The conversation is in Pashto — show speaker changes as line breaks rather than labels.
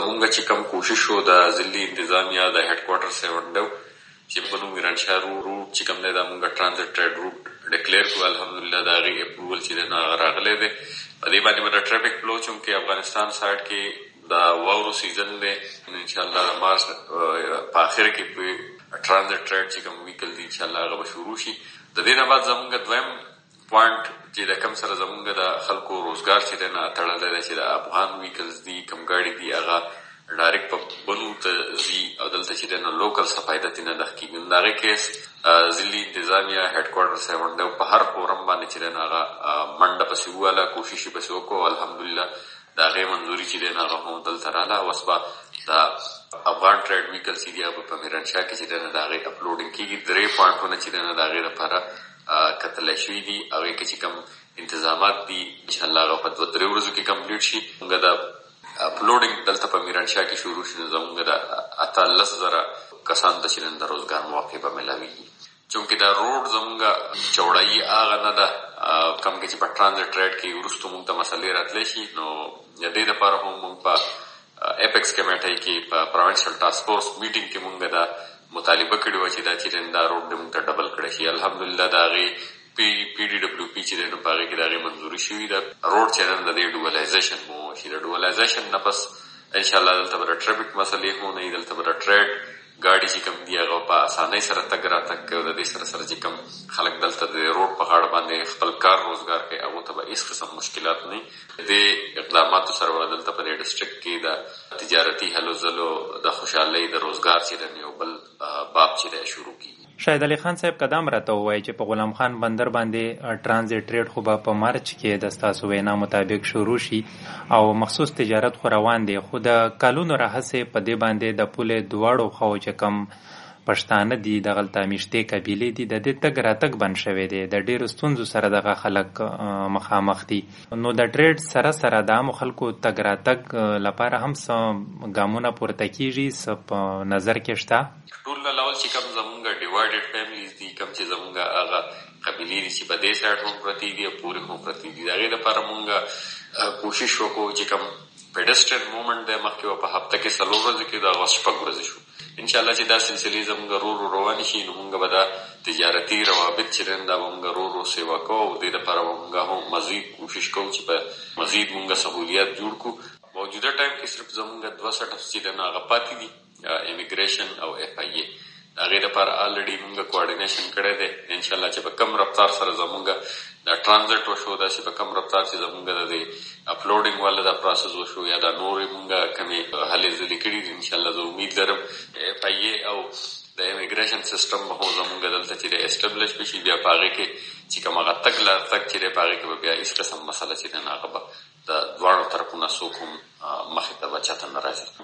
زمونږ چې کوم کوشش و د ضلعي انتظامیه د هیډ کوارټر 7 چې په نوم میرانشاه روډ چې کوم دی دا مونږ ټرانزټ ټریډ روډ ډکلیر کړو. الحمدلله د هغې اپروول چې دی نو هغه راغلی دی. په دې باندې به د ټرافیک فلو چونکې افغانستان سایډ کې د واورو سیزن دی، انشاءالله د مارچ په آخر کې په ټرانزټ ټریډ چې کوم ویکل دی انشاءالله هغه به شروع شي. د دې نه بعد زمونږ دویم پوینټ چې د کوم سره زمونږ د خلکو روزګار چې دی نه تړلی دی چې د افغان ویکلز دي کوم ګاډي دي هغه ډایرکټ په بنو ته ځي او دلته چې دی نو لوکل څه فایده ترې نه اخلي. د هغې کیس ضلعي انتظامیه هیډ کوارټر 7 په هر فورم باندې چې دی نو هغه منډه پسې وواله، کوشش یې پسې وکړو. الحمدلله د هغې منظوري چې دی نو هغه هم دلته راله. اوس به د افغان ټریډ ویکل چې دي هغه په میرانشاه کې چې دی نو د هغې اپلوډینګ کېږي. 3 پوینټونه چې دی نو د هغې لپاره کتلی شوي دي. هغې کې چې کوم انتظامات دي انشاءالله هغه په 2-3 ورځو کې کمپلیټ شي. موږ د اپلوډینګ دلته په میرانشاه کې شروع شي نو زمونږ د 18,000 کسانو ته چې نن د روزګار موقع به میلاویږي. چونکې دا روډ زمونږ چوړایي هغه نه ده کوم کې چې په ټرانزټ ټریډ کې وروستو موږ ته مسلې راتلی شي. نو د دې دپاره هم موږ په اپیکس کمیټۍ کې په پروینشل ټاسک فورس میټینګ کې موږ دا مطالبه کړې وه چې دا چې دا روډ موږ ته ډبل کړی شي. الحمدلله د هغې پی ډي ډبلیو پي چې دی نو په هغې کې د هغې منظوري شوي ده. روډ چې نن د دې ډوالایزیشن به وشي. د ډوالایزیشن نه پس انشاءالله دلته به د ټرافیک مسلې هم نه وي. دلته به د ټریډ ګاډي چې کوم دي هغه په اسانۍ سره تګ راتګ کوي. د دې سره سره چې کوم خلک دلته د روډ په غاړه باندې خپل کار روزګار کوي هغو ته به هېڅ قسم مشکلات نه وي. دې اقداماتو سره به دلته په دې ډسټرکټ کې د تجارتي هلو ځلو د خوشحالۍ د روزګار چې دی یو بل باب چې دی شروع کېږي.
شاهد علي خان صاحب قدم راته ووایي چې په غلام خان بندر باندې ټرانزټ ټریډ خو به په مارچ کې د ستاسو وینا مطابق شروع شي او مخصوص تجارت خو روان دی. خو د کلونو راهیسې په دې باندې د پولې دواړو خواو چې کم پښتانه دي دغلته میشتې قبیلې دي د دې تګ راتګ بند شوی دی. د ډېرو ستونزو سره دغه خلک مخامخ دي. نو د ټریډ سره سره د عامو خلکو تګ راتګ لپاره هم څه ګامونه پورته کېږي څه په نظر کې شته؟
ټول له اول چې کوم زمونږ ډیوایډډ فیملیز دي کوم چې زمونږ هغه قبیلې دي چې په دې سایډ هم پرتې دي او پورې هم پرتې دي. د هغې لپاره مونږ کوشش وکړو چې کوم پیډسټرین مومنټ دی مخکې به په هفته کې 4 ورځې کې د هغه 6 ورځې شو. انشاءالله چې دا سلسلې زمونږ ورو روانې شي نو مونږ به دا تجارتي روابط چې دی دا به مونږ ورو سیوا کوو. او دې دپاره به مونږ هم مزید کوشش کوو چې په مزید مونږ سهولیات جوړ کړو. موجوده ټایم کې صرف زمونږ 2 سټپس چې دی نو هغه پاتې دي، امیګریشن او اف آی اے. د هغې دپاره آلریډي مونږ کوارډینیشن کړی دی. انشاءالله چې په کم رفتار سره زمونږ دا ټرانزټ وشو داسې په کم رفتار چې زمونږ د دې اپلوډینګ والا دا پروسس وشو یا دا نورې مونږ کمې هلې ځلې کړي دي. انشاءالله زه امید لرم اف آی اے او د امیګریشن سیسټم به هم زمونږ دلته چې دی اسټبلش بشي. بیا په هغې کې چې کوم هغه تګ لارتګ چې دی په هغې کې به بیا هېڅ قسم مسله چې دی نو هغه به د دواړو طرفونه څوک هم مخې ته به چاته نه راځي.